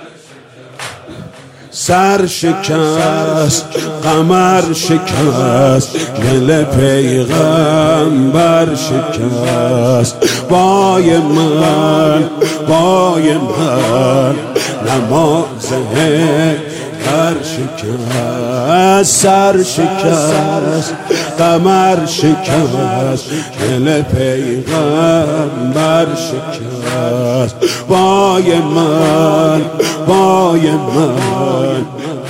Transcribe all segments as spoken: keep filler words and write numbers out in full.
سر شکست قمر شکست دل پیغمبر شکست وای من وای من نماز هر شکست سر شکست قمر شکست دل پیغمبر شکست وای من وای من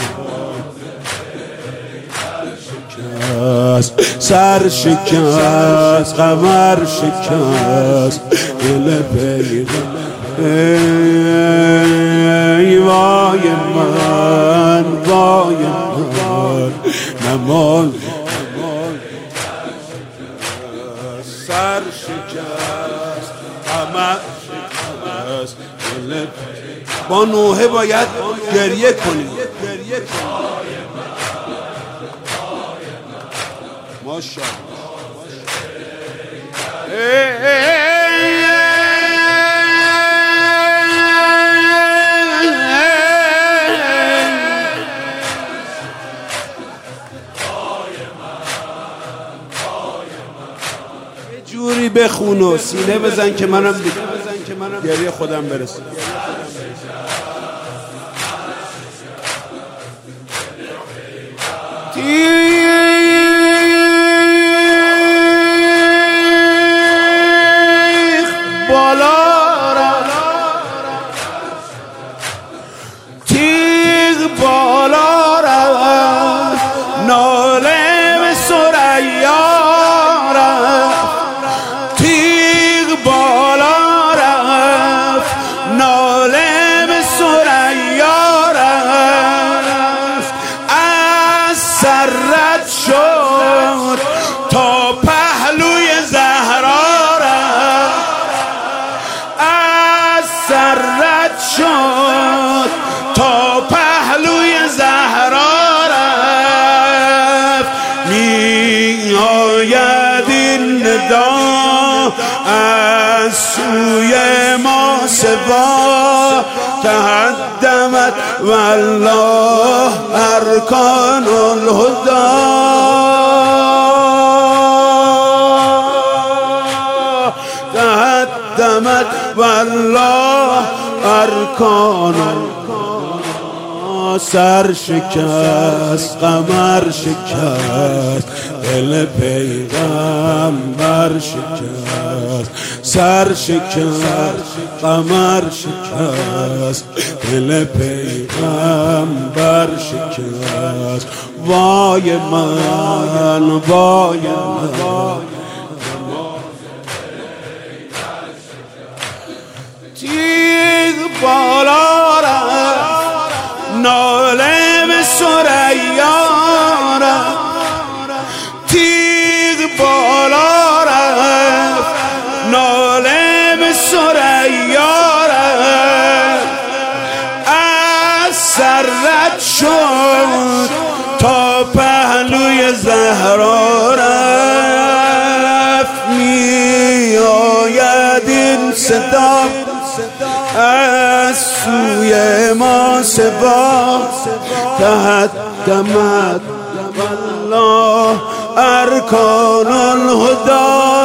سر شکست قمر شکست دل پیغمبر ای وای من وای من نماز سر شکست قمر شکست دل با نوحه باید گریه کنیم ماشاءالله جوری بخون و سینه بزن که منم گریه خودم برسه. تیغ بالا رفت تیغ بالا رفت ناله به ثریا رفت تیغ بالا رفت ناله به ثریا رفت از سر رد شد تا پهلوی زهرا رفت از سر رد شد تا پهلوی زهرا رفت می آید این ندا از سوی ما سوا تهدمت والله ارکان الهدی تهدمت والله ارکان الهدی سر شکست قمر شکست دل پیغمبر شکست سر شکست قمر شکست دل پیغمبر شکست وای من وای من تیغ بالا رفت ناله به ثریا رفت تیغ بالا رفت ناله به ثریا رفت از سر رد شد تا پهلوی زهرا رفت می آید این صدا از سوی ما سوا تهدمت والله ارکان الهدی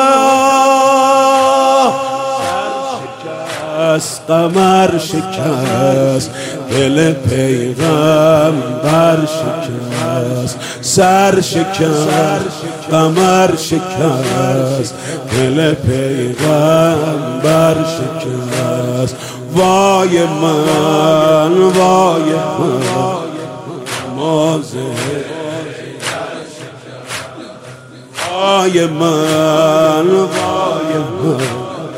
شکست قمر شکست دل پیغمبر شکست سر شکست قمر شکست دل پیغمبر شکست وای من وای من مازه وای من وای من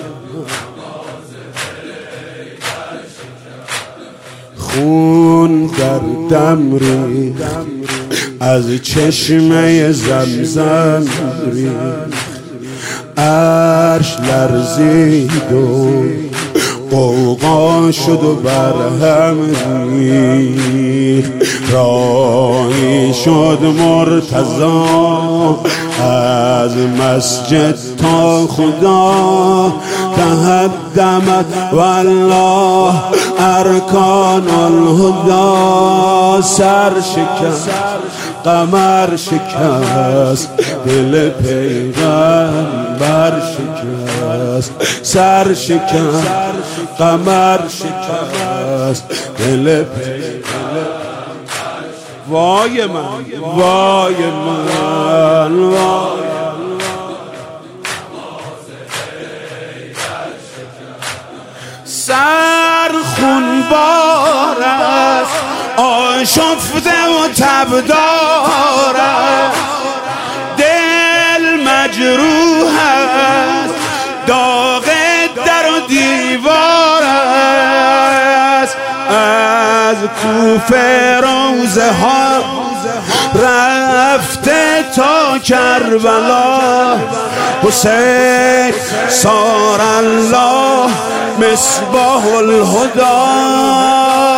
خون در دم ریخت از چشمه زمزم ریخت عرش لرزید و قوقا شد و برهم ریخت، راهی شد مرتضی از مسجد تا خدا، تهدمت والله ارکان الهدی. سر شکست قمر شکست دل پیغمبر شکست، سر شکست قمر شکست دل پیغمبر. وای من وای من وای سر خونبار است، آشفته و تبدار است، دل مجروح است، داغ در و دیوار است. از کوفه روزه ها رفته تا کربلا، حسین صار الله مصباح الهدی.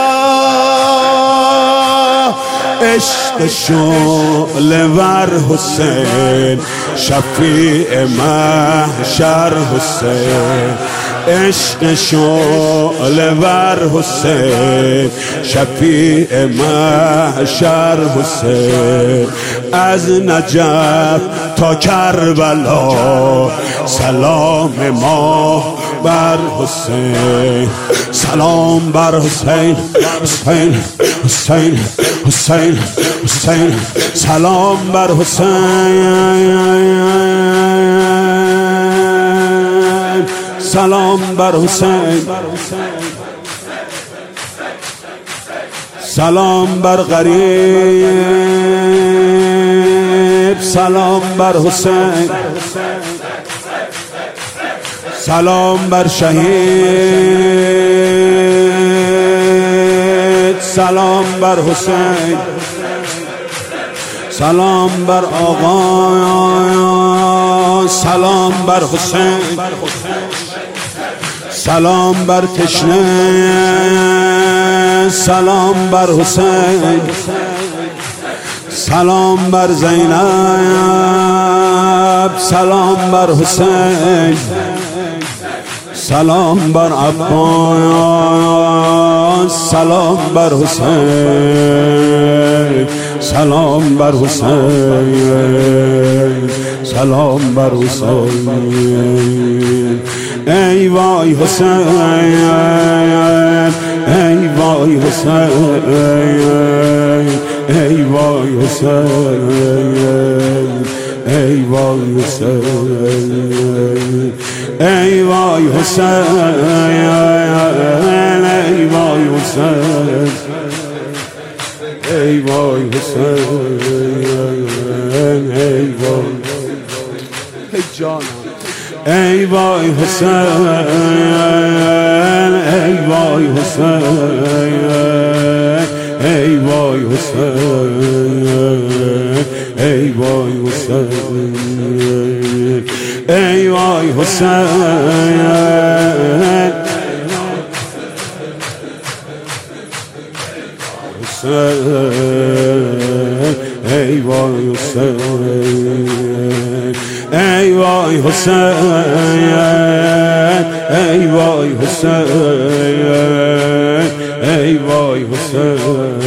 عشق شعله ور حسین شفیع محشر حسین، عشق شعله ور حسین شفیع محشر حسین. از نجف تا کربلا سلام ما بر حسین، سلام بر حسین حسین حسین حسین حسین، سلام بر حسین، سلام بر حسین، سلام بر غریب، سلام بر حسین، سلام بر شهید، سلام بر حسین، سلام بر آقا، سلام بر حسین، سلام بر تشنه، سلام بر حسین، سلام بر زینب، سلام بر حسین، سلام بر عباس، سلام بر حسین، سلام بر حسین، سلام بر حسین. ای وای حسین، ای وای حسین، ای وای حسین، ای وای حسین، ای وای حسین، ای وای حسین، ای وای حسین، ای وای جان، ای وای حسین، ای وای حسین، ای وای حسین، ای وای حسین، ای وای حسین، ای وای حسین، ای وای حسین، ای وای حسین، ای وای حسین.